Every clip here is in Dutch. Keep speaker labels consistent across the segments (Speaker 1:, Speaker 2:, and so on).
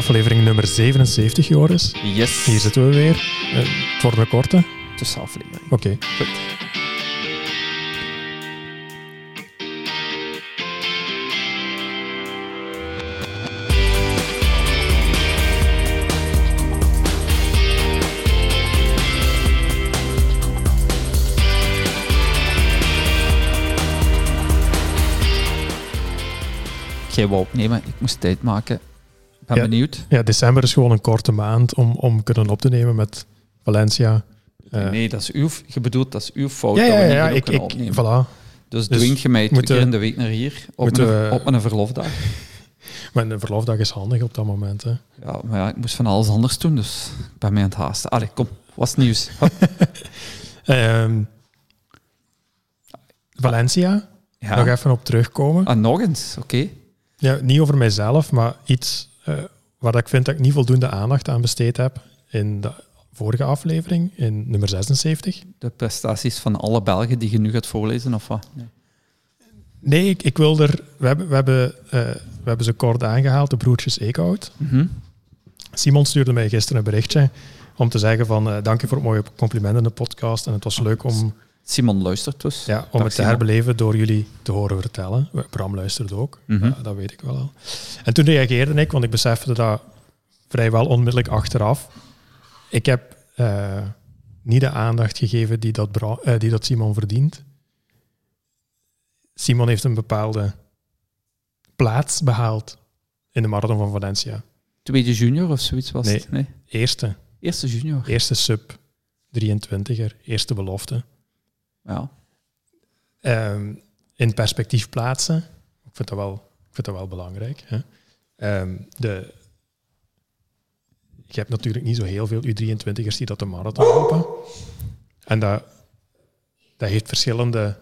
Speaker 1: aflevering nummer 77, Joris.
Speaker 2: Yes.
Speaker 1: Hier zitten we weer. Het wordt een korte.
Speaker 2: Tussenaflevering.
Speaker 1: Oké.
Speaker 2: Goed. Jij wou opnemen, ik moest tijd maken. Ik ben benieuwd.
Speaker 1: Ja, december is gewoon een korte maand om kunnen op te nemen met Valencia.
Speaker 2: Nee, dat is uw fout.
Speaker 1: Ja,
Speaker 2: dat we niet opnemen.
Speaker 1: Voilà.
Speaker 2: Dus dwingt je mij 2 keer in de week naar hier op een verlofdag.
Speaker 1: Maar een verlofdag is handig op dat moment. Hè.
Speaker 2: Ja, maar ja, ik moest van alles anders doen, dus ik ben mij aan het haasten. Allee, kom, wat is het nieuws?
Speaker 1: Valencia, nog even op terugkomen.
Speaker 2: Ah, nog eens, oké.
Speaker 1: Ja, niet over mijzelf, maar iets waar ik vind dat ik niet voldoende aandacht aan besteed heb in de vorige aflevering, in nummer 76.
Speaker 2: De prestaties van alle Belgen die je nu gaat voorlezen, of wat?
Speaker 1: Nee, ik wil er... We hebben ze kort aangehaald, de broertjes Eekhout.
Speaker 2: Mm-hmm.
Speaker 1: Simon stuurde mij gisteren een berichtje om te zeggen van dank je voor het mooie compliment in de podcast en het was leuk om...
Speaker 2: Simon luistert dus.
Speaker 1: Ja, om het te herbeleven door jullie te horen vertellen. Bram luistert ook, dat weet ik wel al. En toen reageerde ik, want ik besefte dat vrijwel onmiddellijk achteraf. Ik heb niet de aandacht gegeven die dat Simon verdient. Simon heeft een bepaalde plaats behaald in de marathon van Valencia.
Speaker 2: Tweede junior of zoiets was het?
Speaker 1: Nee, eerste.
Speaker 2: Eerste junior.
Speaker 1: Eerste sub 23er, eerste belofte.
Speaker 2: Ja.
Speaker 1: In perspectief plaatsen. Ik vind dat wel belangrijk. Hè. Je hebt natuurlijk niet zo heel veel U23'ers die dat de marathon lopen. En dat heeft verschillende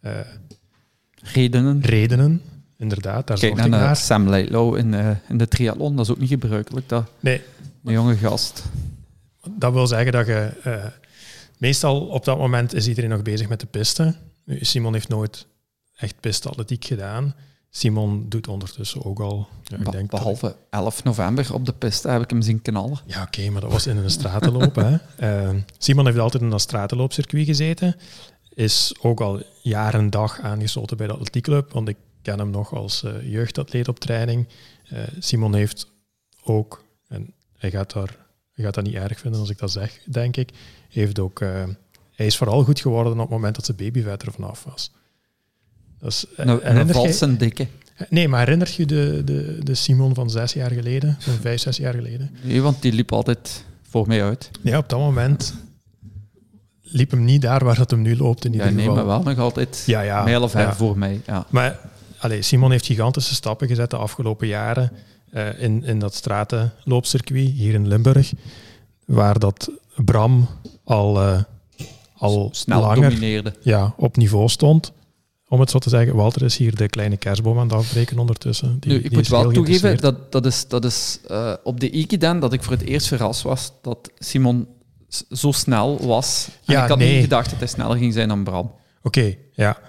Speaker 1: redenen. Inderdaad, daar
Speaker 2: kijk
Speaker 1: zorg ik naar.
Speaker 2: Sam Lightlow in de triathlon, dat is ook niet gebruikelijk.
Speaker 1: Nee.
Speaker 2: Een jonge gast.
Speaker 1: Dat wil zeggen dat je... meestal op dat moment is iedereen nog bezig met de piste. Simon heeft nooit echt pisteatletiek gedaan. Simon doet ondertussen ook al... Ja,
Speaker 2: behalve 11 november op de piste heb ik hem zien knallen.
Speaker 1: Ja, oké, maar dat was in een stratenloop. Hè. Simon heeft altijd in dat stratenloopcircuit gezeten. Is ook al jaar en dag aangesloten bij de atletiekclub, want ik ken hem nog als jeugdatleet op training. Simon heeft ook, en hij gaat dat niet erg vinden als ik dat zeg, denk ik, hij is vooral goed geworden op het moment dat zijn babyvet er vanaf was. Dus,
Speaker 2: een valse dikke.
Speaker 1: Nee, maar herinnert je de Simon van 6 jaar geleden? Zo'n 5, 6 jaar geleden?
Speaker 2: Nee, want die liep altijd voor mij uit.
Speaker 1: Ja, op dat moment liep hem niet daar waar dat hem nu loopt in ieder geval.
Speaker 2: Nee, maar wel nog altijd mijl of ver voor mij. Ja.
Speaker 1: Maar Simon heeft gigantische stappen gezet de afgelopen jaren in dat stratenloopcircuit hier in Limburg, waar dat Bram al
Speaker 2: snel
Speaker 1: langer
Speaker 2: domineerde.
Speaker 1: Ja, op niveau stond. Om het zo te zeggen, Walter is hier de kleine kerstboom aan het afbreken ondertussen.
Speaker 2: Ik moet wel toegeven, dat is op de Ikiden dat ik voor het eerst verrast was dat Simon zo snel was. En ik had niet gedacht dat hij sneller ging zijn dan Bram.
Speaker 1: Oké, ja.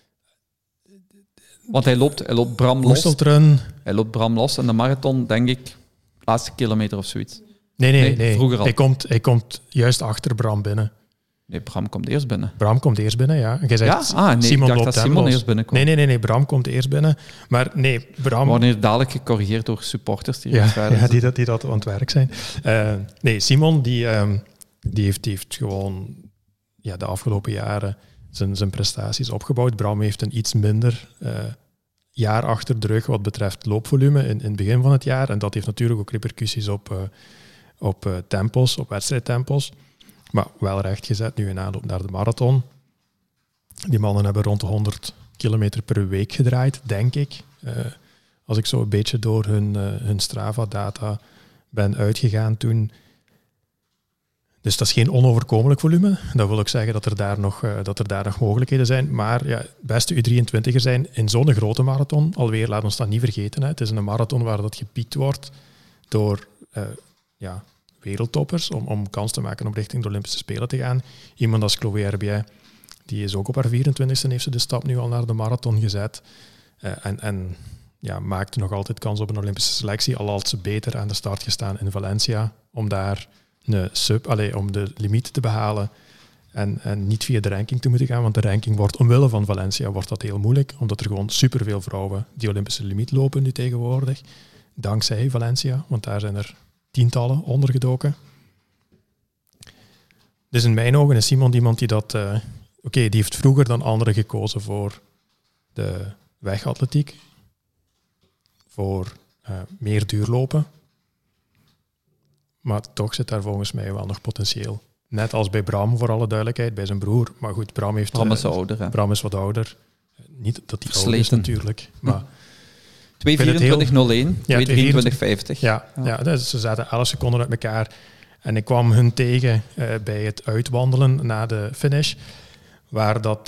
Speaker 2: Want hij loopt Bram los. Hij loopt Bram los en de marathon, denk ik, laatste kilometer of zoiets.
Speaker 1: Nee.
Speaker 2: Vroeger al.
Speaker 1: Hij komt juist achter Bram binnen.
Speaker 2: Nee, Bram komt eerst binnen.
Speaker 1: Bram komt eerst binnen, ja. En jij zegt,
Speaker 2: Simon loopt dat Simon eerst binnenkomt.
Speaker 1: Nee, Bram komt eerst binnen. Maar nee, Bram...
Speaker 2: Wanneer dadelijk gecorrigeerd door supporters die
Speaker 1: die dat aan het werk zijn. Simon die heeft gewoon de afgelopen jaren zijn prestaties opgebouwd. Bram heeft een iets minder jaar achter de rug wat betreft loopvolume in het begin van het jaar. En dat heeft natuurlijk ook repercussies op tempos, op wedstrijdtempos. Maar wel rechtgezet nu in aanloop naar de marathon. Die mannen hebben rond de 100 kilometer per week gedraaid, denk ik. Als ik zo een beetje door hun Strava-data ben uitgegaan toen. Dus dat is geen onoverkomelijk volume. Dat wil ik zeggen dat er daar nog mogelijkheden zijn. Maar beste U23'er zijn in zo'n grote marathon. Alweer, laat ons dat niet vergeten. Hè. Het is een marathon waar dat gepiekt wordt door... wereldtoppers om kans te maken om richting de Olympische Spelen te gaan. Iemand als Chloé Herbier, die is ook op haar 24e en heeft ze de stap nu al naar de marathon gezet. maakte nog altijd kans op een Olympische selectie, al had ze beter aan de start gestaan in Valencia, om daar om de limiet te behalen en niet via de ranking te moeten gaan, want de ranking wordt, omwille van Valencia, wordt dat heel moeilijk, omdat er gewoon superveel vrouwen die Olympische limiet lopen nu tegenwoordig, dankzij Valencia, want daar zijn er tientallen ondergedoken. Dus in mijn ogen is Simon iemand die dat... die heeft vroeger dan anderen gekozen voor de wegatletiek, voor meer duurlopen. Maar toch zit daar volgens mij wel nog potentieel. Net als bij Bram, voor alle duidelijkheid, bij zijn broer. Maar goed, Bram
Speaker 2: is ouder. Hè?
Speaker 1: Bram is wat ouder. Niet dat hij ouder is natuurlijk, maar...
Speaker 2: 2:24:01, 2:23:50.
Speaker 1: Ja, dus ze zaten 11 seconden uit elkaar. En ik kwam hun tegen bij het uitwandelen na de finish, waar dat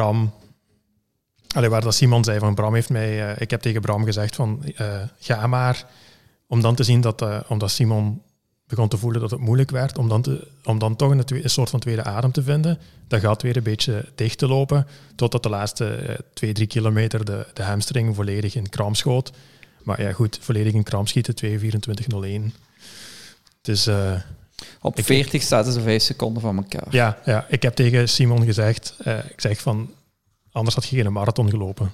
Speaker 1: Simon zei van Bram heeft mij... ik heb tegen Bram gezegd van ga maar, om dan te zien omdat Simon begon te voelen dat het moeilijk werd, om dan toch een soort van tweede adem te vinden, dat gat weer een beetje dicht te lopen, totdat de laatste 2-3 kilometer de hamstring volledig in kramp schoot. Maar ja goed, volledig in kramp schieten, 2:24:01. Dus...
Speaker 2: Op 40 zaten ze 5 seconden van elkaar.
Speaker 1: Ja, ik heb tegen Simon gezegd, ik zeg van, anders had je geen marathon gelopen.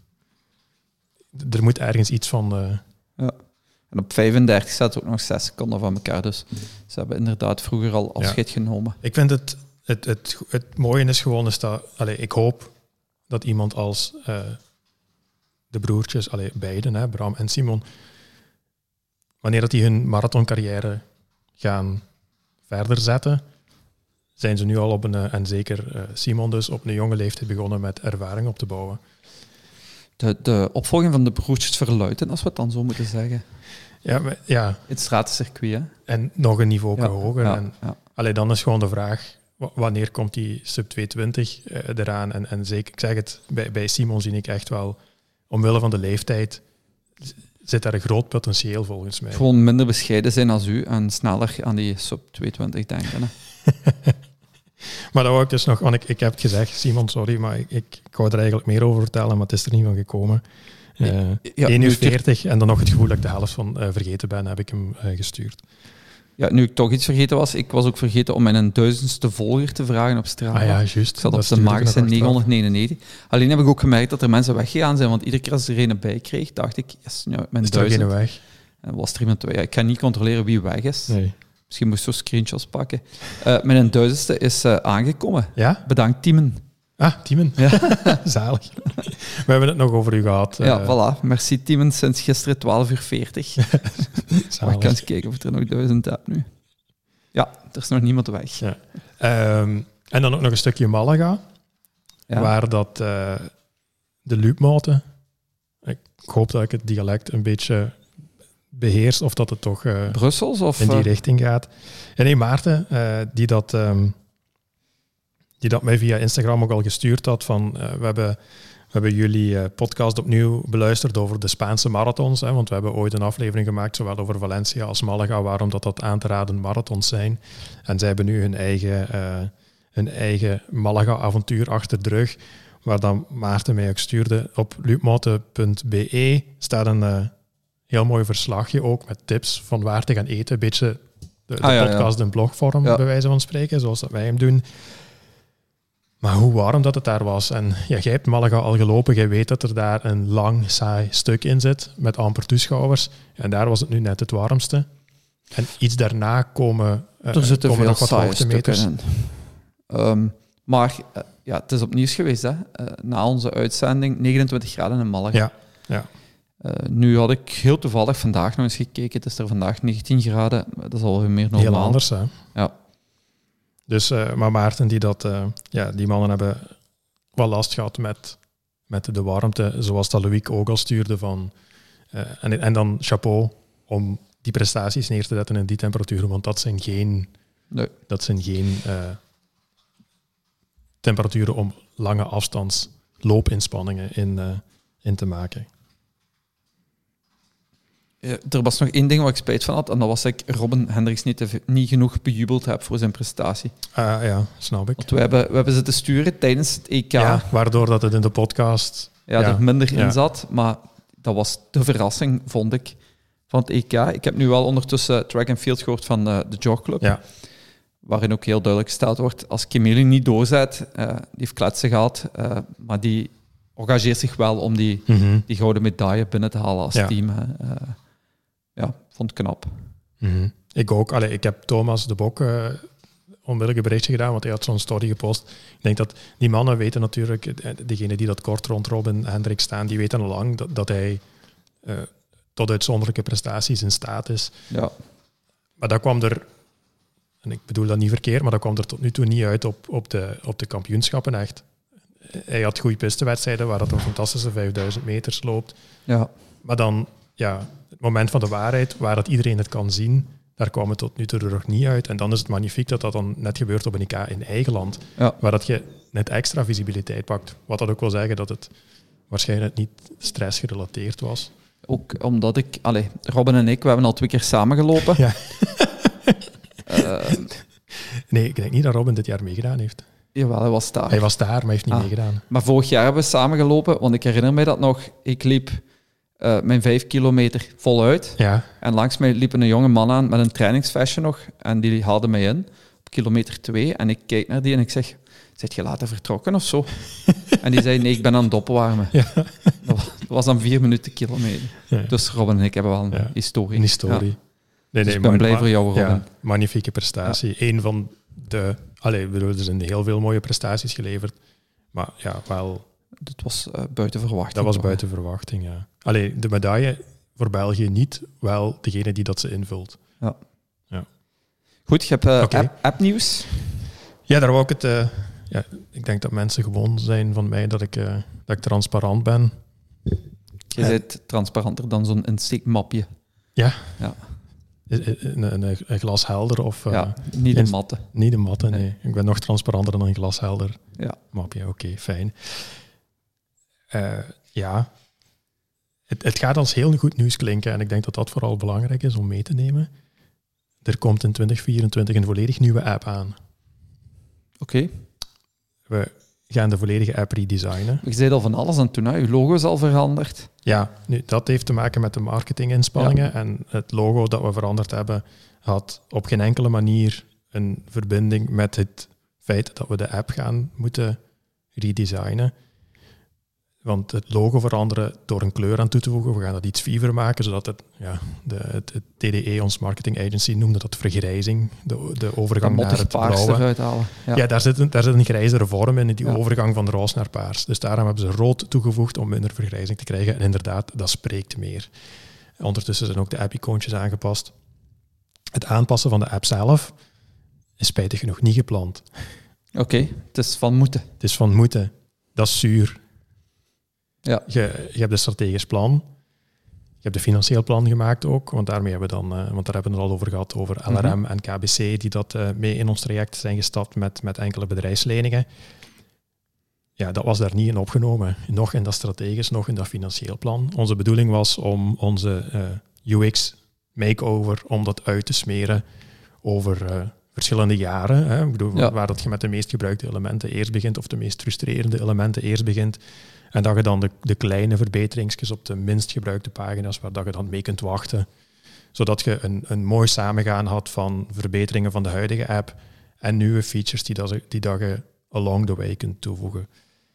Speaker 1: Er moet ergens iets van...
Speaker 2: Ja. En op 35 zaten ze ook nog 6 seconden van elkaar. Dus ze hebben inderdaad vroeger al afscheid genomen.
Speaker 1: Ik vind het mooie is gewoon, ik hoop dat iemand als de broertjes, beiden, Bram en Simon, wanneer dat die hun marathoncarrière gaan verder zetten, zijn ze nu al en zeker Simon dus, op een jonge leeftijd begonnen met ervaring op te bouwen.
Speaker 2: De opvolging van de broertjes Verluiten, als we het dan zo moeten zeggen.
Speaker 1: Ja.
Speaker 2: Het stratencircuit, hè?
Speaker 1: En nog een niveau hoger.
Speaker 2: Ja.
Speaker 1: Dan is gewoon de vraag, wanneer komt die sub 220 eraan? En zeker, ik zeg het, bij Simon zie ik echt wel, omwille van de leeftijd, zit daar een groot potentieel volgens mij.
Speaker 2: Gewoon minder bescheiden zijn als u en sneller aan die sub 220 denken. Hè?
Speaker 1: Maar dat wou ik dus nog, want ik heb het gezegd, Simon, sorry, maar ik wou er eigenlijk meer over vertellen, maar het is er niet van gekomen. 1:40 en dan nog het gevoel dat ik de helft van vergeten ben, heb ik hem gestuurd.
Speaker 2: Ja, nu ik toch iets vergeten was, ik was ook vergeten om mijn 1000ste volger te vragen op Strava.
Speaker 1: Ah ja, juist.
Speaker 2: Ik zat op de magische 999. Alleen heb ik ook gemerkt dat er mensen weggegaan zijn, want iedere keer als er een bij kreeg, dacht ik, mijn
Speaker 1: is
Speaker 2: 1000.
Speaker 1: Er weg?
Speaker 2: En was er iemand ik kan niet controleren wie weg is.
Speaker 1: Nee.
Speaker 2: Misschien moest ik zo screenshots pakken. Mijn 1000ste is aangekomen.
Speaker 1: Ja?
Speaker 2: Bedankt, Tiemen.
Speaker 1: Ah, Tiemen. Ja. Zalig. We hebben het nog over u gehad.
Speaker 2: Ja, voilà. Merci, Tiemen. Sinds gisteren 12:40. Maar ik kan eens kijken of ik er nog 1000 heb nu. Ja, er is nog niemand weg.
Speaker 1: Ja. En dan ook nog een stukje Malaga, waar dat de Luupmoten, ik hoop dat ik het dialect een beetje beheers, of dat het toch
Speaker 2: Brussels of
Speaker 1: in die richting gaat. En nee, Maarten, die dat mij via Instagram ook al gestuurd had, van we hebben jullie podcast opnieuw beluisterd over de Spaanse marathons, want we hebben ooit een aflevering gemaakt, zowel over Valencia als Malaga, waarom dat aan te raden marathons zijn. En zij hebben nu hun eigen Malaga-avontuur achter de rug, waar dan Maarten mij ook stuurde. Op luupmoten.be staat een heel mooi verslagje ook, met tips van waar te gaan eten. Een beetje de podcast in blogvorm, bij wijze van spreken, zoals dat wij hem doen. Maar hoe warm dat het daar was. En jij hebt Malaga al gelopen, jij weet dat er daar een lang, saai stuk in zit, met amper toeschouwers. En daar was het nu net het warmste. En iets daarna komen
Speaker 2: er zitten veel
Speaker 1: nog wat
Speaker 2: hoogtemeters in. Maar het is op nieuws geweest, hè? Na onze uitzending 29 graden in Malaga.
Speaker 1: Ja.
Speaker 2: Nu had ik heel toevallig vandaag nog eens gekeken. Het is er vandaag 19 graden. Dat is al meer normaal.
Speaker 1: Heel anders, hè?
Speaker 2: Ja.
Speaker 1: Dus, maar Maarten, die mannen hebben wel last gehad met de warmte, zoals dat Loïc ook al stuurde. En dan chapeau om die prestaties neer te zetten in die temperaturen, want dat zijn geen temperaturen om lange afstands loopinspanningen in te maken.
Speaker 2: Er was nog één ding waar ik spijt van had, en dat was dat ik Robin Hendricks niet genoeg bejubeld heb voor zijn prestatie.
Speaker 1: Ja, snap ik.
Speaker 2: Want we hebben ze te sturen tijdens het EK.
Speaker 1: Ja, waardoor dat het in de podcast...
Speaker 2: er minder in zat, maar dat was de verrassing, vond ik, van het EK. Ik heb nu wel ondertussen track and field gehoord van de jogclub.
Speaker 1: Ja.
Speaker 2: Waarin ook heel duidelijk gesteld wordt, als Kemily niet doorzet, die heeft kletsen gehad, maar die engageert zich wel om die gouden medaille binnen te halen als team. Vond ik knap.
Speaker 1: Mm-hmm. Ik ook. Ik heb Thomas de Bok onmiddellijk een berichtje gedaan, want hij had zo'n story gepost. Ik denk dat die mannen weten natuurlijk, degenen die dat kort rond Robin Hendricks staan, die weten al lang dat hij tot uitzonderlijke prestaties in staat is.
Speaker 2: Ja.
Speaker 1: Maar dat kwam er, en ik bedoel dat niet verkeerd, maar dat kwam er tot nu toe niet uit op de kampioenschappen echt. Hij had goede pistewedstrijden waar dat een fantastische 5000 meters loopt.
Speaker 2: Ja.
Speaker 1: Maar dan, het moment van de waarheid, waar dat iedereen het kan zien, daar kwam het tot nu toe er nog niet uit. En dan is het magnifiek dat dat dan net gebeurt op een EK in eigen land, waar dat je net extra visibiliteit pakt. Wat dat ook wil zeggen dat het waarschijnlijk niet stressgerelateerd was.
Speaker 2: Ook omdat Robin en ik, we hebben al 2 keer samengelopen.
Speaker 1: Ja. Nee, ik denk niet dat Robin dit jaar meegedaan heeft.
Speaker 2: Jawel, hij was daar.
Speaker 1: Hij was daar, maar hij heeft niet meegedaan.
Speaker 2: Maar vorig jaar hebben we samengelopen, want ik herinner mij dat nog. Ik liep mijn 5 kilometer voluit.
Speaker 1: Ja.
Speaker 2: En langs mij liep een jonge man aan met een trainingsvestje nog. En die haalde mij in op kilometer 2. En ik kijk naar die en ik zeg, zit je later vertrokken of zo? En die zei, nee, ik ben aan het opwarmen. Ja. Dat was dan 4 minuten kilometer. Ja. Dus Robin en ik hebben wel een historie.
Speaker 1: Een historie.
Speaker 2: Ja. Dus ik ben blij voor jou, Robin.
Speaker 1: Ja, magnifieke prestatie. Ja. Een van de... er zijn heel veel mooie prestaties geleverd. Maar ja, wel...
Speaker 2: Dat was buiten verwachting.
Speaker 1: Dat was buiten verwachting, ja. De medaille voor België niet, wel degene die dat ze invult.
Speaker 2: Ja. Goed, je hebt appnieuws.
Speaker 1: Ja, daar wou ik het... ik denk dat mensen gewoon zijn van mij dat ik transparant ben.
Speaker 2: Je bent transparanter dan zo'n insteekmapje.
Speaker 1: Ja. Een glas helder of...
Speaker 2: niet een matte.
Speaker 1: Niet een matte, nee. Ik ben nog transparanter dan een glas helder mapje. Oké, fijn. Het gaat als heel goed nieuws klinken en ik denk dat dat vooral belangrijk is om mee te nemen. Er komt in 2024 een volledig nieuwe app aan.
Speaker 2: Oké.
Speaker 1: We gaan de volledige app redesignen.
Speaker 2: Je zei al van alles aan toen, je logo is al veranderd.
Speaker 1: Ja, nu, dat heeft te maken met de marketinginspanningen. En het logo dat we veranderd hebben had op geen enkele manier een verbinding met het feit dat we de app gaan moeten redesignen. Want het logo veranderen door een kleur aan toe te voegen, we gaan dat iets viever maken, zodat het TDE, ons marketing agency, noemde dat vergrijzing, de overgang naar het blauwe.
Speaker 2: Eruit halen.
Speaker 1: Ja, daar zit een grijzere vorm in, die overgang van roze naar paars. Dus daarom hebben ze rood toegevoegd om minder vergrijzing te krijgen. En inderdaad, dat spreekt meer. Ondertussen zijn ook de app-icoontjes aangepast. Het aanpassen van de app zelf is spijtig genoeg niet gepland.
Speaker 2: Oké, het is van moeten.
Speaker 1: Het is van moeten. Dat is zuur.
Speaker 2: Ja.
Speaker 1: Je hebt een strategisch plan. Je hebt een financieel plan gemaakt ook, want daarmee hebben we dan, want daar hebben we het al over gehad, over LRM en KBC, die dat mee in ons traject zijn gestapt met enkele bedrijfsleningen. Ja, dat was daar niet in opgenomen. Nog in dat strategisch, nog in dat financieel plan. Onze bedoeling was om onze UX makeover, om dat uit te smeren over verschillende jaren. Hè. Ik bedoel, waar dat je met de meest gebruikte elementen eerst begint, of de meest frustrerende elementen eerst begint. En dat je dan de kleine verbeteringsjes op de minst gebruikte pagina's, waar dat je dan mee kunt wachten. Zodat je een mooi samengaan had van verbeteringen van de huidige app en nieuwe features die dat je along the way kunt toevoegen.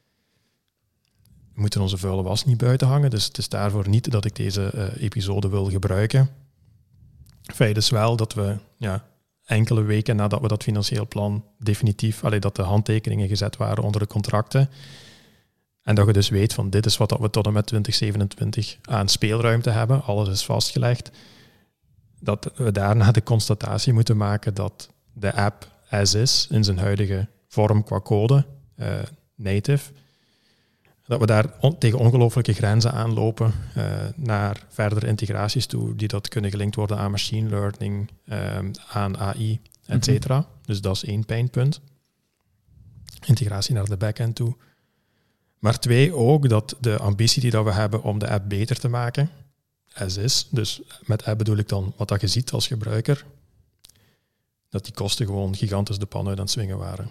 Speaker 1: We moeten onze vuile was niet buiten hangen, dus het is daarvoor niet dat ik deze episode wil gebruiken. Feit is wel dat we enkele weken nadat we dat financieel plan definitief, dat de handtekeningen gezet waren onder de contracten, en dat je dus weet van dit is wat we tot en met 2027 aan speelruimte hebben, alles is vastgelegd, dat we daarna de constatatie moeten maken dat de app as is, in zijn huidige vorm qua code, native, dat we daar tegen ongelooflijke grenzen aanlopen naar verdere integraties toe, die dat kunnen gelinkt worden aan machine learning, aan AI, et cetera. Dus dat is 1 pijnpunt. Integratie naar de backend toe. Maar 2 ook dat de ambitie die dat we hebben om de app beter te maken, as is, dus met app bedoel ik dan wat dat je ziet als gebruiker, dat die kosten gewoon gigantisch de pan uit aan het swingen waren.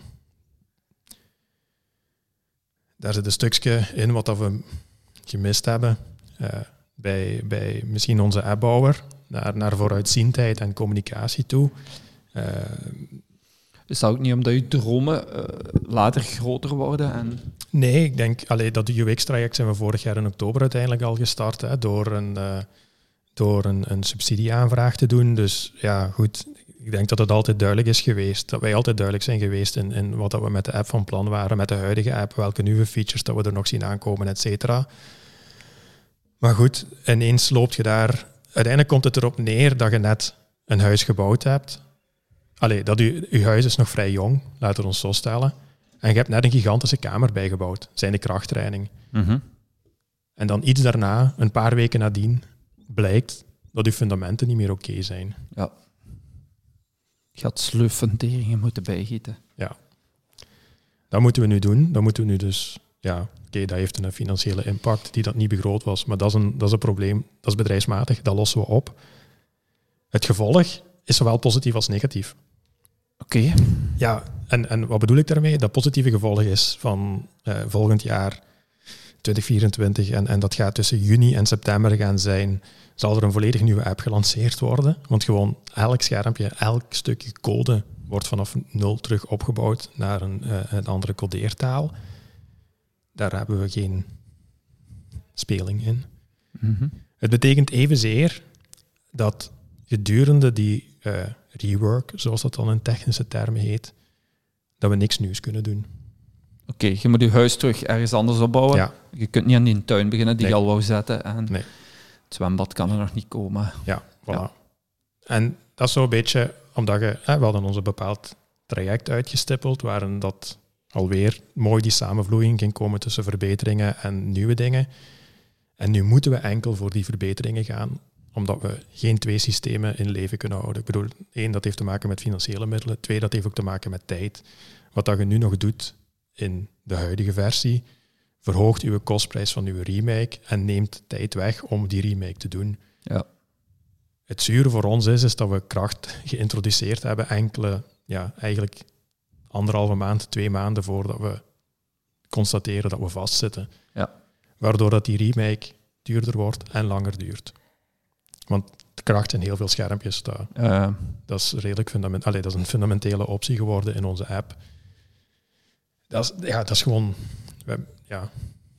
Speaker 1: Daar zit een stukje in wat dat we gemist hebben. bij misschien onze appbouwer naar vooruitziendheid en communicatie toe.
Speaker 2: Is dat ook niet omdat je dromen later groter worden?
Speaker 1: Nee, ik denk dat de UX-traject zijn we vorig jaar in oktober uiteindelijk al gestart, hè, door een subsidieaanvraag te doen. Dus ja, goed, ik denk dat het altijd duidelijk is geweest, dat wij altijd duidelijk zijn geweest in wat dat we met de app van plan waren, met de huidige app, welke nieuwe features dat we er nog zien aankomen, et cetera. Maar goed, ineens loopt je daar... Uiteindelijk komt het erop neer dat je net een huis gebouwd hebt. Dat je huis is nog vrij jong, laten we ons zo stellen. En je hebt net een gigantische kamer bijgebouwd, zijn de krachttraining.
Speaker 2: Mm-hmm.
Speaker 1: En dan iets daarna, een paar weken nadien, blijkt dat je fundamenten niet meer oké zijn.
Speaker 2: Ja. Je had sleufunderingen moeten bijgieten.
Speaker 1: Ja. Dat moeten we nu doen. Dat moeten we nu dus... Ja, oké, dat heeft een financiële impact die dat niet begroot was. Maar dat is een probleem. Dat is bedrijfsmatig. Dat lossen we op. Het gevolg is zowel positief als negatief.
Speaker 2: Oké.
Speaker 1: Ja, en wat bedoel ik daarmee? Dat positieve gevolg is van volgend jaar 2024 en dat gaat tussen juni en september gaan zijn, zal er een volledig nieuwe app gelanceerd worden. Want gewoon elk schermpje, elk stukje code wordt vanaf 0 terug opgebouwd naar een andere codeertaal. Daar hebben we geen speling in.
Speaker 2: Mm-hmm.
Speaker 1: Het betekent evenzeer dat gedurende die rework, zoals dat dan in technische termen heet, dat we niks nieuws kunnen doen.
Speaker 2: Oké, je moet je huis terug ergens anders opbouwen.
Speaker 1: Ja.
Speaker 2: Je kunt niet aan die tuin beginnen die je al wou zetten. En
Speaker 1: Nee.
Speaker 2: het zwembad kan er nog niet komen.
Speaker 1: Ja, voilà.
Speaker 2: Ja.
Speaker 1: En dat is zo'n beetje, omdat we hadden ons een bepaald traject uitgestippeld, waarin dat alweer mooi die samenvloeiing ging komen tussen verbeteringen en nieuwe dingen. En nu moeten we enkel voor die verbeteringen gaan, omdat we geen 2 systemen in leven kunnen houden. Ik bedoel, 1, dat heeft te maken met financiële middelen. 2, dat heeft ook te maken met tijd. Wat dat je nu nog doet in de huidige versie, verhoogt uw kostprijs van uw remake en neemt tijd weg om die remake te doen.
Speaker 2: Ja.
Speaker 1: Het zure voor ons is dat we kracht geïntroduceerd hebben eigenlijk 1,5 maand, 2 maanden voordat we constateren dat we vastzitten.
Speaker 2: Ja.
Speaker 1: Waardoor dat die remake duurder wordt en langer duurt. Want de kracht in heel veel schermpjes, dat is redelijk dat is een fundamentele optie geworden in onze app. Dat is gewoon... Ja,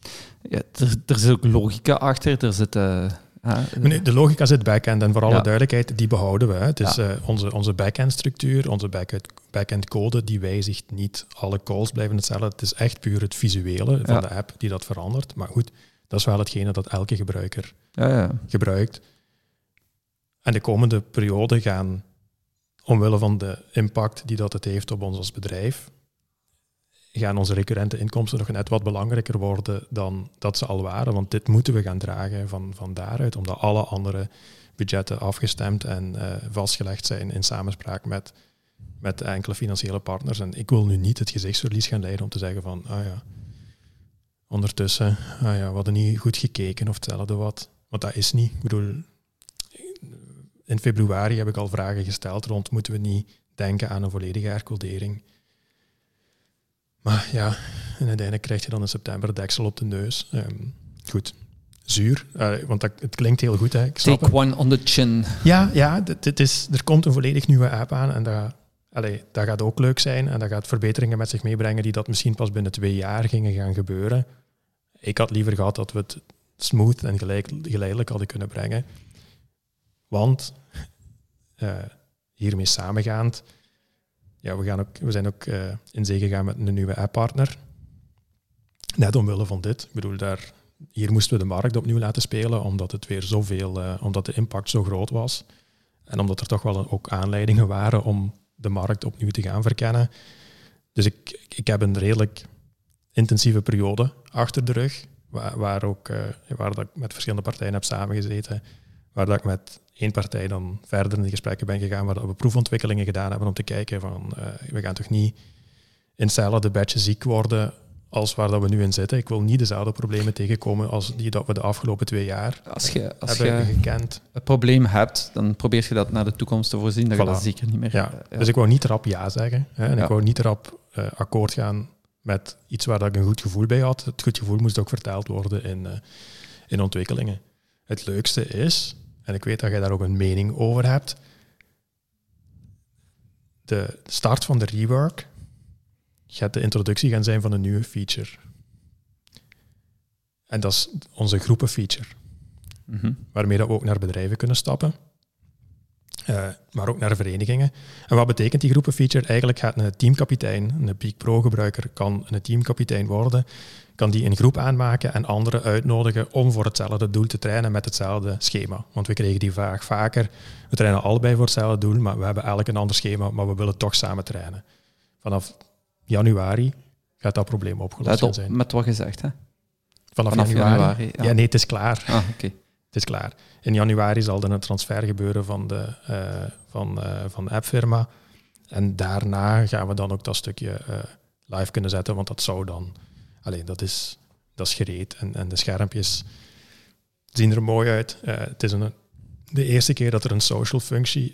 Speaker 2: er zit ook logica achter. Er zit...
Speaker 1: De logica zit back-end en voor alle duidelijkheid, die behouden we. Het is onze back-end structuur, onze back-end code, die wijzigt niet. Alle calls blijven hetzelfde. Het is echt puur het visuele van de app die dat verandert. Maar goed, dat is wel hetgene dat elke gebruiker gebruikt. En de komende periode gaan, omwille van de impact die dat het heeft op ons als bedrijf, gaan onze recurrente inkomsten nog net wat belangrijker worden dan dat ze al waren. Want dit moeten we gaan dragen van daaruit, omdat alle andere budgetten afgestemd en vastgelegd zijn in samenspraak met enkele financiële partners. En ik wil nu niet het gezichtsverlies gaan leiden om te zeggen van, ondertussen, we hadden niet goed gekeken of hetzelfde wat. Want dat is niet. Ik bedoel, in februari heb ik al vragen gesteld rond, moeten we niet denken aan een volledige hercodering. Maar ja, en uiteindelijk krijg je dan in september deksel op de neus. Goed, zuur, want het klinkt heel goed. Hè. Ik snap
Speaker 2: Take one on the chin.
Speaker 1: Ja, er komt een volledig nieuwe app aan en dat gaat ook leuk zijn en dat gaat verbeteringen met zich meebrengen die dat misschien pas binnen 2 jaar gingen gaan gebeuren. Ik had liever gehad dat we het smooth en geleidelijk hadden kunnen brengen. Want hiermee samengaand, we zijn ook in zee gegaan met een nieuwe apppartner. Net omwille van dit. Ik bedoel, hier moesten we de markt opnieuw laten spelen, omdat het weer omdat de impact zo groot was. En omdat er toch wel ook aanleidingen waren om de markt opnieuw te gaan verkennen. Dus ik heb een redelijk intensieve periode achter de rug, waar dat ik met verschillende partijen heb samengezeten, waar dat ik met 1 partij dan verder in de gesprekken ben gegaan, waar we proefontwikkelingen gedaan hebben om te kijken van, we gaan toch niet in hetzelfde bedje ziek worden als waar dat we nu in zitten. Ik wil niet dezelfde problemen tegenkomen als die dat we de afgelopen 2 jaar
Speaker 2: Als je
Speaker 1: gekend.
Speaker 2: Een probleem hebt, dan probeer je dat naar de toekomst te voorzien, dat je dat zeker niet meer...
Speaker 1: Ja. Dus ik wou niet rap ja zeggen. Hè, en ik wou niet rap akkoord gaan met iets waar dat ik een goed gevoel bij had. Het goed gevoel moest ook vertaald worden in ontwikkelingen. het leukste is, en ik weet dat jij daar ook een mening over hebt, de start van de rework gaat de introductie gaan zijn van een nieuwe feature. En dat is onze groepenfeature. Waarmee dat we ook naar bedrijven kunnen stappen. Maar ook naar verenigingen. En wat betekent die groepenfeature? Eigenlijk gaat een teamkapitein, een Peak Pro gebruiker, kan een teamkapitein worden, kan die een groep aanmaken en anderen uitnodigen om voor hetzelfde doel te trainen met hetzelfde schema. Want we kregen die vraag vaker. We trainen allebei voor hetzelfde doel, maar we hebben elk een ander schema, maar we willen toch samen trainen. Vanaf januari gaat dat probleem opgelost gaan zijn.
Speaker 2: Met wat gezegd, hè?
Speaker 1: Vanaf januari? Ja, nee, het is klaar.
Speaker 2: Okay.
Speaker 1: Het is klaar. In januari zal er een transfer gebeuren van de appfirma. En daarna gaan we dan ook dat stukje live kunnen zetten, want dat zou dan... dat is gereed. En de schermpjes zien er mooi uit. Het is de eerste keer dat er een social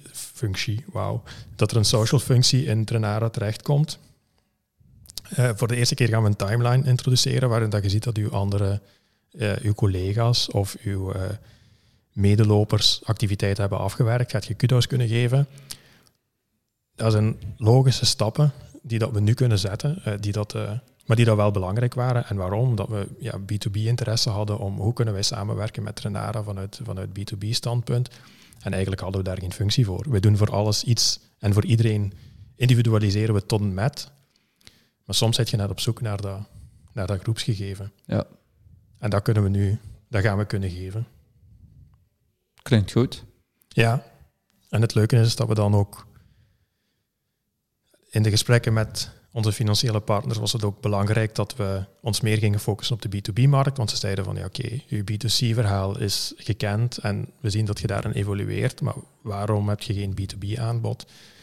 Speaker 1: dat er een social functie in Trenara terechtkomt. Voor de eerste keer gaan we een timeline introduceren, waarin dat je ziet dat uw collega's of uw medelopers activiteiten hebben afgewerkt. Gaat je kudo's kunnen geven. Dat zijn logische stappen die dat we nu kunnen zetten, maar die dat wel belangrijk waren. En waarom? Omdat we B2B-interesse hadden om hoe kunnen wij samenwerken met Trenara vanuit B2B-standpunt. En eigenlijk hadden we daar geen functie voor. We doen voor alles iets en voor iedereen individualiseren we tot en met. Maar soms zit je net op zoek naar dat groepsgegeven.
Speaker 2: Ja.
Speaker 1: En dat gaan we kunnen geven.
Speaker 2: Klinkt goed.
Speaker 1: Ja. En het leuke is dat we dan ook in de gesprekken met onze financiële partners was het ook belangrijk dat we ons meer gingen focussen op de B2B-markt. Want ze zeiden van, oké, je B2C-verhaal is gekend en we zien dat je daarin evolueert, maar waarom heb je geen B2B-aanbod?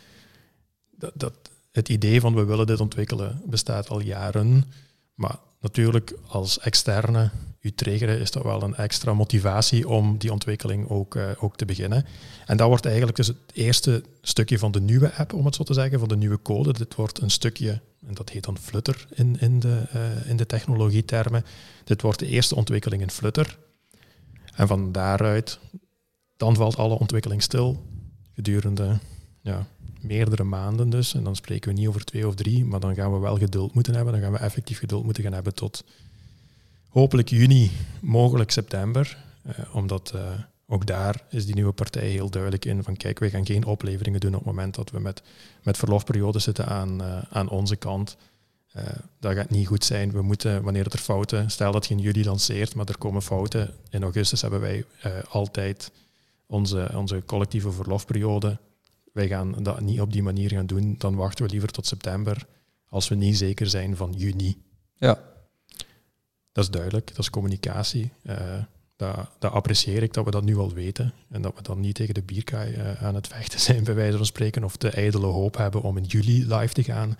Speaker 1: Het idee van we willen dit ontwikkelen bestaat al jaren, maar natuurlijk als externe u triggeren is dat wel een extra motivatie om die ontwikkeling ook te beginnen. En dat wordt eigenlijk dus het eerste stukje van de nieuwe app, om het zo te zeggen, van de nieuwe code. Dit wordt een stukje, en dat heet dan Flutter in de technologietermen. Dit wordt de eerste ontwikkeling in Flutter. En van daaruit, dan valt alle ontwikkeling stil gedurende meerdere maanden dus. En dan spreken we niet over 2 of 3, maar dan gaan we wel geduld moeten hebben. Dan gaan we effectief geduld moeten gaan hebben tot hopelijk juni, mogelijk september. Omdat ook daar is die nieuwe partij heel duidelijk in van kijk, wij gaan geen opleveringen doen op het moment dat we met verlofperiodes zitten aan onze kant. Dat gaat niet goed zijn. We moeten, wanneer er fouten, stel dat je in juli lanceert, maar er komen fouten. In augustus hebben wij altijd onze collectieve verlofperiode. Wij gaan dat niet op die manier gaan doen. Dan wachten we liever tot september als we niet zeker zijn van juni.
Speaker 2: Ja.
Speaker 1: Dat is duidelijk, dat is communicatie. Dat apprecieer ik, dat we dat nu al weten. En dat we dan niet tegen de bierkaai aan het vechten zijn, bij wijze van spreken, of de ijdele hoop hebben om in juli live te gaan.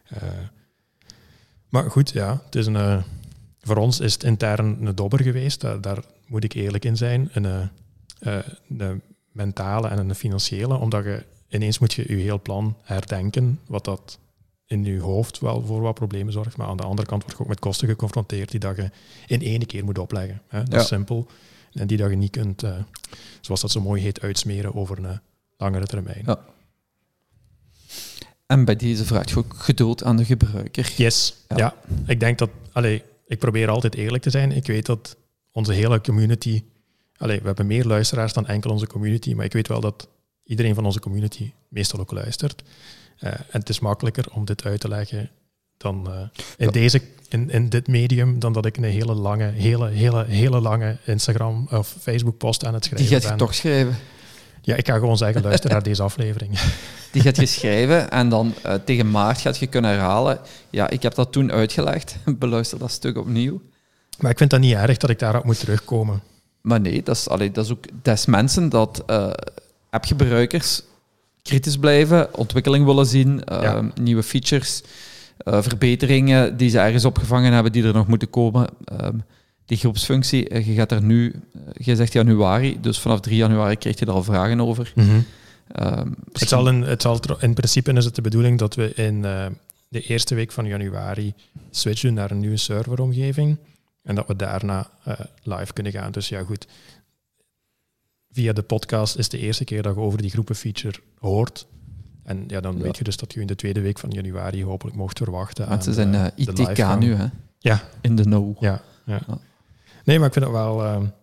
Speaker 1: Maar goed, ja, het is voor ons is het intern een dobber geweest. Daar moet ik eerlijk in zijn. Een mentale en een financiële, omdat je ineens moet je heel plan herdenken, wat dat in je hoofd wel voor wat problemen zorgt, maar aan de andere kant word je ook met kosten geconfronteerd die dat je in één keer moet opleggen. Hè? Dat is simpel. En die dat je niet kunt, zoals dat zo mooi heet, uitsmeren over een langere termijn. Ja.
Speaker 2: En bij deze vraag je ook geduld aan de gebruiker.
Speaker 1: Yes, ja. Ik denk dat... ik probeer altijd eerlijk te zijn. Ik weet dat onze hele community... we hebben meer luisteraars dan enkel onze community, maar ik weet wel dat iedereen van onze community meestal ook luistert. En het is makkelijker om dit uit te leggen dan in dit medium, dan dat ik een hele lange Instagram of Facebook post aan het schrijven ben.
Speaker 2: Die gaat je toch schrijven?
Speaker 1: Ja, ik ga gewoon zeggen, luister naar deze aflevering.
Speaker 2: Die gaat je schrijven en dan tegen maart gaat je kunnen herhalen. Ja, ik heb dat toen uitgelegd. Beluister dat stuk opnieuw.
Speaker 1: Maar ik vind dat niet erg dat ik daarop moet terugkomen.
Speaker 2: Maar nee, dat is ook des mensen dat appgebruikers kritisch blijven, ontwikkeling willen zien, nieuwe features, verbeteringen die ze ergens opgevangen hebben, die er nog moeten komen. Die groepsfunctie, je gaat er nu, je zegt januari, dus vanaf 3 januari krijg je er al vragen over.
Speaker 1: Mm-hmm. In principe is het de bedoeling dat we in de eerste week van januari switchen naar een nieuwe serveromgeving en dat we daarna live kunnen gaan. Dus ja goed, via de podcast is de eerste keer dat je over die groepenfeature hoort. En ja, dan weet je dus dat je in de tweede week van januari hopelijk mocht verwachten.
Speaker 2: Want ze zijn ITK nu, hè?
Speaker 1: Ja.
Speaker 2: In de know.
Speaker 1: Ja. Nee, maar ik vind het wel...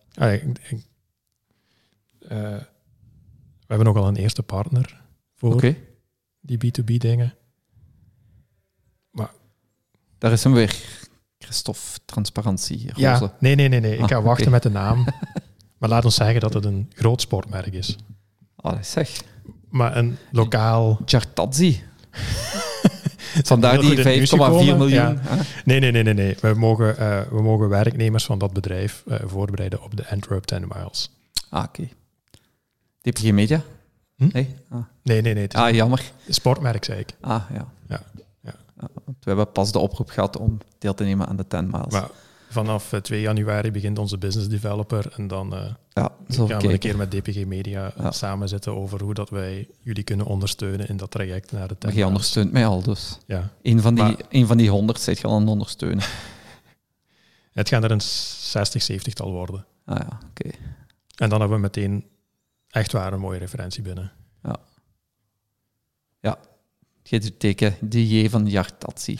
Speaker 1: we hebben ook al een eerste partner voor die B2B-dingen. Maar...
Speaker 2: Daar is hem weer. Christophe, transparantie. Roze.
Speaker 1: Ja, nee. Ik ga wachten met de naam. Maar laat ons zeggen dat het een groot sportmerk is.
Speaker 2: Zeg.
Speaker 1: Maar een lokaal...
Speaker 2: Jartazzi. Vandaar die 5,4 miljoen.
Speaker 1: Ja. Nee. We mogen werknemers van dat bedrijf voorbereiden op de Antwerp 10 Miles.
Speaker 2: Oké. DPG Media?
Speaker 1: Nee? Nee.
Speaker 2: Jammer.
Speaker 1: Sportmerk, zei ik.
Speaker 2: Ja. Want we hebben pas de oproep gehad om deel te nemen aan de 10 Miles.
Speaker 1: Maar vanaf 2 januari begint onze business developer en dan gaan we een keer met DPG Media samen zitten over hoe dat wij jullie kunnen ondersteunen in dat traject naar de 10
Speaker 2: Maar
Speaker 1: Miles.
Speaker 2: jij ondersteunt mij al dus.
Speaker 1: Ja.
Speaker 2: Een van die 100 zit je al aan het ondersteunen.
Speaker 1: Het gaan er een 60, 70-tal worden.
Speaker 2: Oké.
Speaker 1: En dan hebben we meteen echt waar een mooie referentie binnen.
Speaker 2: Ja. Geef het teken DJ van Jartazzi.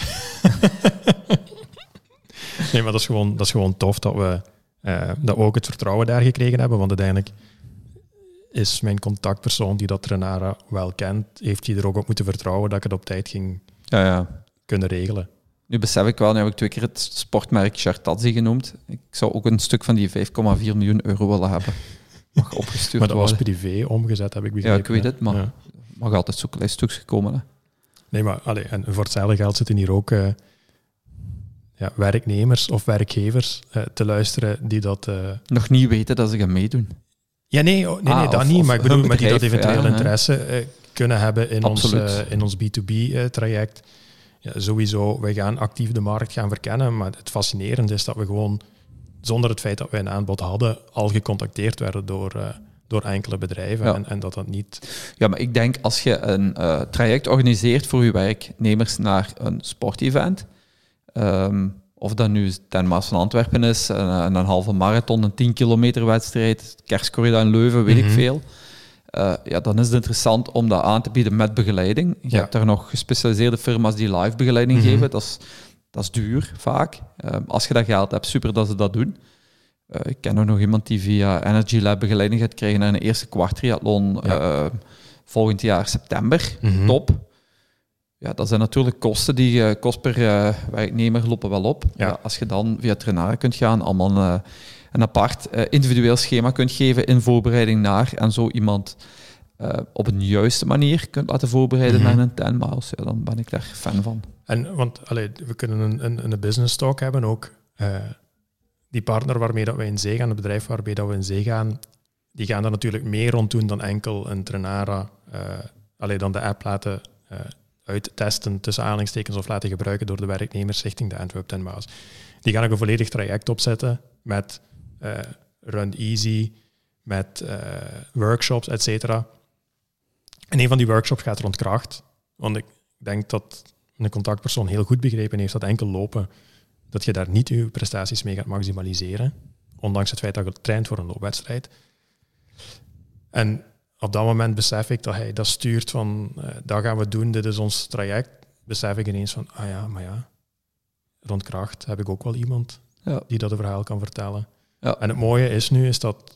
Speaker 1: Nee, maar dat is gewoon tof dat we ook het vertrouwen daar gekregen hebben, want uiteindelijk is mijn contactpersoon die dat Trenara wel kent, heeft hij er ook op moeten vertrouwen dat ik het op tijd ging kunnen regelen.
Speaker 2: Nu besef ik wel, nu heb ik 2 keer het sportmerk Jartazzi genoemd. Ik zou ook een stuk van die 5,4 miljoen euro willen hebben. Mag opgestuurd
Speaker 1: maar dat
Speaker 2: worden.
Speaker 1: was privé omgezet, heb ik begrepen.
Speaker 2: Ja, ik weet het, maar mag altijd zo'n klein stukje komen. Hè.
Speaker 1: Nee, maar en voor hetzelfde geld zitten hier ook werknemers of werkgevers te luisteren die dat...
Speaker 2: nog niet weten dat ze gaan meedoen.
Speaker 1: Ja, nee, dat niet. Maar ik bedoel, met die dat eventueel interesse kunnen hebben in ons B2B-traject. Ja, sowieso, wij gaan actief de markt gaan verkennen, maar het fascinerende is dat we gewoon, zonder het feit dat wij een aanbod hadden, al gecontacteerd werden door enkele bedrijven en dat niet...
Speaker 2: Ja, maar ik denk als je een traject organiseert voor je werknemers naar een sportevent, of dat nu 10 Miles van Antwerpen is, een halve marathon, een 10 kilometer wedstrijd, kerstcorrida in Leuven, weet ik veel, dan is het interessant om dat aan te bieden met begeleiding. Je hebt daar nog gespecialiseerde firma's die live begeleiding geven, dat is duur vaak. Als je dat geld hebt, super dat ze dat doen. Ik ken ook nog iemand die via Energy Lab begeleiding gaat krijgen naar een eerste kwartriathlon volgend jaar september. Top. Ja, dat zijn natuurlijk kosten die kost per werknemer lopen wel op. Ja, als je dan via Trenara kunt gaan, allemaal een apart individueel schema kunt geven in voorbereiding naar en zo iemand op een juiste manier kunt laten voorbereiden naar een 10 miles, dan ben ik daar fan van.
Speaker 1: Want we kunnen een business talk hebben ook. Die partner waarmee dat wij in zee gaan, het bedrijf waarmee dat we in zee gaan, die gaan er natuurlijk meer rond doen dan enkel een Trenara, dan de app laten uittesten, tussen aanhalingstekens, of laten gebruiken door de werknemers richting de Antwerp 10 Miles. Die gaan ook een volledig traject opzetten met Run Easy, met workshops, et cetera. En een van die workshops gaat rond kracht, want ik denk dat een contactpersoon heel goed begrepen heeft dat enkel lopen, dat je daar niet je prestaties mee gaat maximaliseren, ondanks het feit dat je traint voor een loopwedstrijd. En op dat moment besef ik dat hij dat stuurt van, dat gaan we doen, dit is ons traject. Besef ik ineens van, rond kracht heb ik ook wel iemand die dat een verhaal kan vertellen. Ja. En het mooie is nu, is dat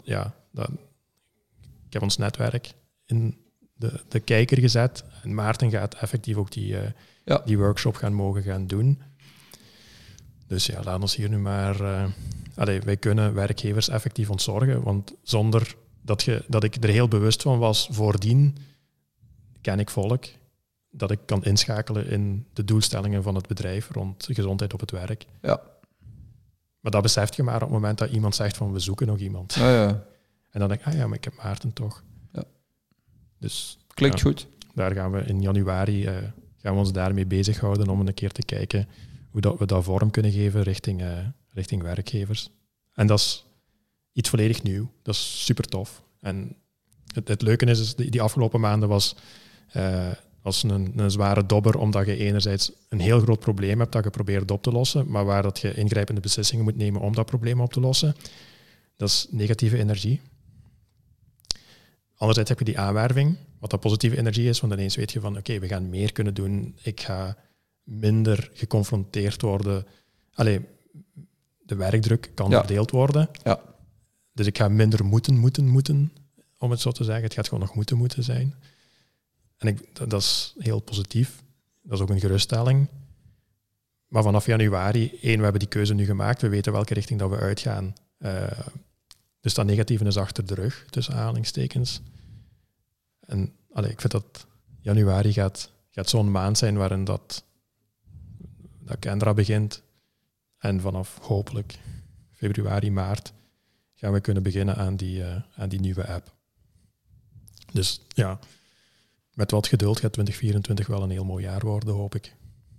Speaker 1: ik heb ons netwerk in de kijker gezet en Maarten gaat effectief ook die workshop mogen gaan doen. Dus ja, laat ons hier nu maar... wij kunnen werkgevers effectief ontzorgen, want zonder dat ik er heel bewust van was, voordien ken ik volk, dat ik kan inschakelen in de doelstellingen van het bedrijf rond gezondheid op het werk. Ja. Maar dat beseft je maar op het moment dat iemand zegt van, we zoeken nog iemand.
Speaker 2: Ja.
Speaker 1: En dan denk ik, maar ik heb Maarten toch. Ja. Dus
Speaker 2: klinkt goed.
Speaker 1: Daar gaan we in januari gaan we ons daarmee bezighouden om een keer te kijken hoe dat we dat vorm kunnen geven richting werkgevers. En dat is iets volledig nieuw. Dat is super tof. En het leuke is die afgelopen maanden was een zware dobber, omdat je enerzijds een heel groot probleem hebt dat je probeert op te lossen, maar waar dat je ingrijpende beslissingen moet nemen om dat probleem op te lossen. Dat is negatieve energie. Anderzijds heb je die aanwerving, wat dat positieve energie is, want ineens weet je van oké, we gaan meer kunnen doen. Ik ga minder geconfronteerd worden. De werkdruk kan verdeeld worden.
Speaker 2: Ja.
Speaker 1: Dus ik ga minder moeten, om het zo te zeggen. Het gaat gewoon nog moeten zijn. En dat is heel positief. Dat is ook een geruststelling. Maar vanaf januari, we hebben die keuze nu gemaakt. We weten welke richting dat we uitgaan. Dus dat negatieve is achter de rug, tussen aanhalingstekens. En ik vind dat januari gaat zo'n maand zijn waarin dat Kendra begint. En vanaf hopelijk februari, maart gaan we kunnen beginnen aan die nieuwe app. Dus ja, met wat geduld gaat 2024 wel een heel mooi jaar worden, hoop ik.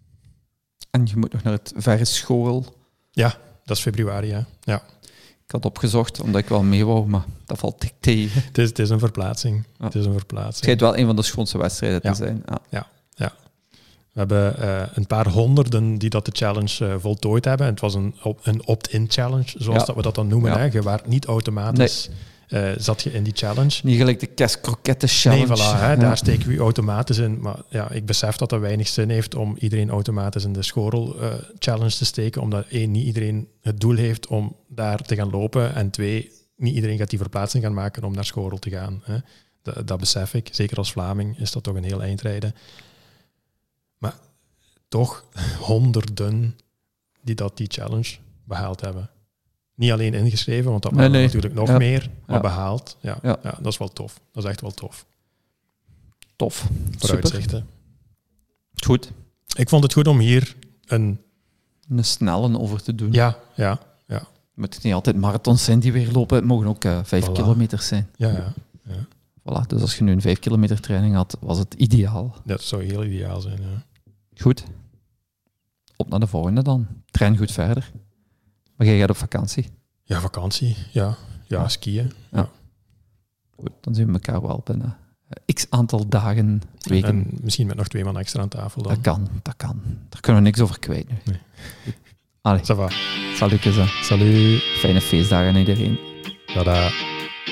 Speaker 2: En je moet nog naar het verre school.
Speaker 1: Ja, dat is februari, hè. Ja.
Speaker 2: Ik had opgezocht, omdat ik wel mee wou, maar dat valt ik tegen.
Speaker 1: Het is een verplaatsing.
Speaker 2: Ja.
Speaker 1: Het is een verplaatsing.
Speaker 2: Het schijnt wel een van de schoonste wedstrijden te zijn.
Speaker 1: Ja. We hebben een paar honderden die dat de challenge voltooid hebben. En het was een opt-in challenge, zoals dat we dat dan noemen.
Speaker 2: Ja.
Speaker 1: Hè. Je waart niet automatisch... zat je in die challenge.
Speaker 2: Niet gelijk de kerstkrokketten challenge.
Speaker 1: Nee, voilà, daar steken we automatisch in. Maar ja, ik besef dat weinig zin heeft om iedereen automatisch in de schorel challenge te steken, omdat 1, niet iedereen het doel heeft om daar te gaan lopen, en 2, niet iedereen gaat die verplaatsing gaan maken om naar schorel te gaan. Hè. Dat besef ik. Zeker als Vlaming is dat toch een heel eindrijden. Maar toch honderden die challenge behaald hebben. Niet alleen ingeschreven, want dat mag natuurlijk nog meer, maar behaald. Ja, dat is wel tof. Dat is echt wel tof.
Speaker 2: Tof.
Speaker 1: Vooruitzichten.
Speaker 2: Goed.
Speaker 1: Ik vond het goed om hier een
Speaker 2: snelle over te doen.
Speaker 1: Ja.
Speaker 2: Het moet niet altijd marathons zijn die weer lopen. Het mogen ook 5 kilometer zijn.
Speaker 1: Ja.
Speaker 2: Voilà, dus als je nu een 5 kilometer training had, was het ideaal.
Speaker 1: Dat zou heel ideaal zijn, ja.
Speaker 2: Goed. Op naar de volgende dan. Train goed verder. Maar jij gaat op vakantie?
Speaker 1: Ja, vakantie. Ja, skiën. Ja.
Speaker 2: Goed, dan zien we elkaar wel binnen x aantal dagen, weken.
Speaker 1: En misschien met nog 2 man extra aan tafel dan.
Speaker 2: Dat kan. Daar kunnen we niks over kwijt nu.
Speaker 1: Nee.
Speaker 2: Allee.
Speaker 1: Ça va.
Speaker 2: Salut.
Speaker 1: Salut.
Speaker 2: Fijne feestdagen aan iedereen.
Speaker 1: Tada.